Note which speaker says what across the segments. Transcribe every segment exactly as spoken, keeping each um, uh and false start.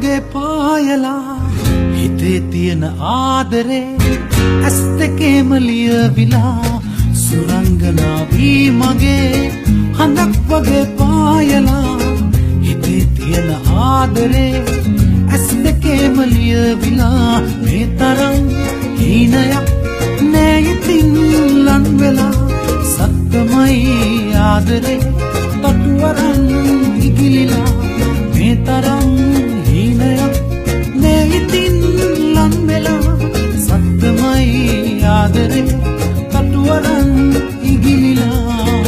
Speaker 1: වගේ පායලා හිතේ තියෙන ආදරේ ඇස් දෙකේම ලියවිලා සුරංගනා වී මගේ හඳක් වගේ පායලා හිතේ තියෙන ආදරේ ඇස් දෙකේම ලියවිලා මේ තරම් හීනයක් නෑ ඉතින් ලන් වෙලා සත්තමයි ආදරේ තටුවරන් ඉගිලිලා මේ තරම් හීනයක් නෑ ඉතින් ලන් වෙලා සත්තමයි ආදරේ තටුවරන් ඉගිලිලා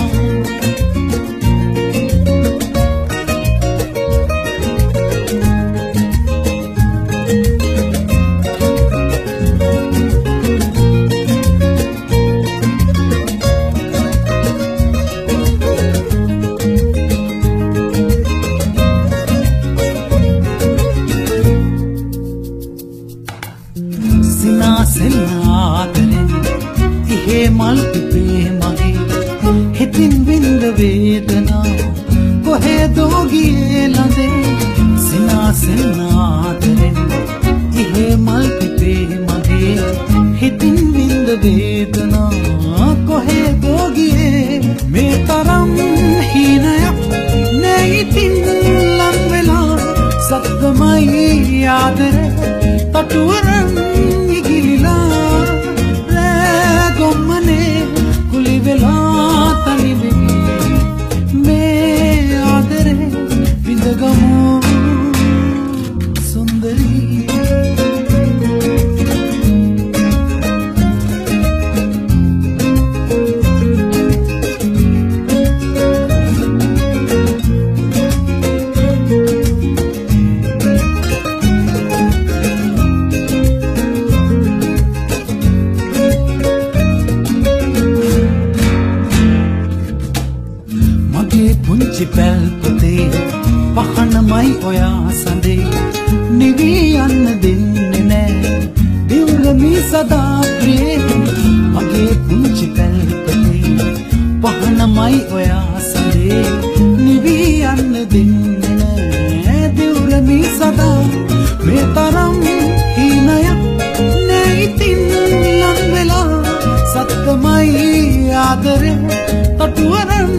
Speaker 1: මල් පිපේ මගේ හිතින් විඳ වේදනා කොහෙදෝ ගියේ ළඳේ සිනාසෙන් ආදරෙන් ඉහේ මල් පිපේ මගේ හිතින් විඳ වේදනා කොහෙදෝ ගියේ මේ තරම් හීනයක් නෑ ඉතින් ලං වෙලා සත්තමයි ආදරේ තටුවරන් ඉගිලිලා ගොම්මනේ කුලි වෙලා තනි වෙමි මේ ආදරේ විඳගමු සුන්දරී පුංචි පැල්පතේ පහනමයි ඔයා සඳේ නිවී යන්න දෙන්නේ නෑ දිවුරමි සදා ප්‍රේ මගේ පුංචි පැල්පතේ පහනමයි ඔයා සඳේ නිවී යන්න දෙන්නේ නෑ දිවුරමි සදා මේ තරම් හීනයක් නෑ ඉතින් ලං වෙලා සත්තමයි ආදරේ තටුවරන්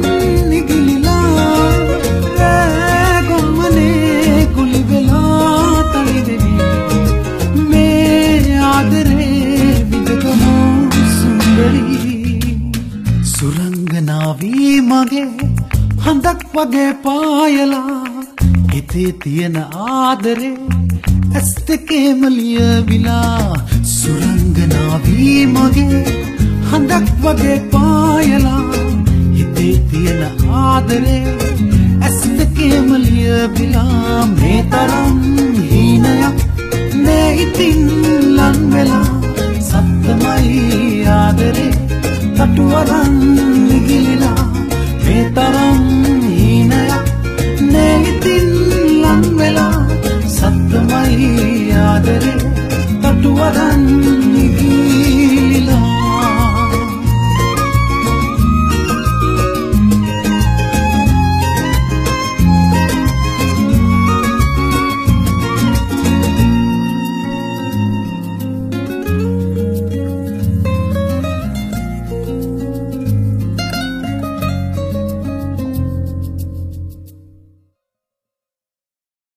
Speaker 1: සුරංගනාවී මගේ හඳක් වගේ පායලා හිතේ තියෙන ආදරේ ඇස් දෙකේම ලියවිලා සුරංගනාවී මගේ හඳක් වගේ පායලා හිතේ තියෙන ආදරේ ඇස් දෙකේම ලියවිලා මේ තරම් හීනයක් නෑ ඉතින් ලං වෙලා සත්තමයි ආදරේ තටුවරන්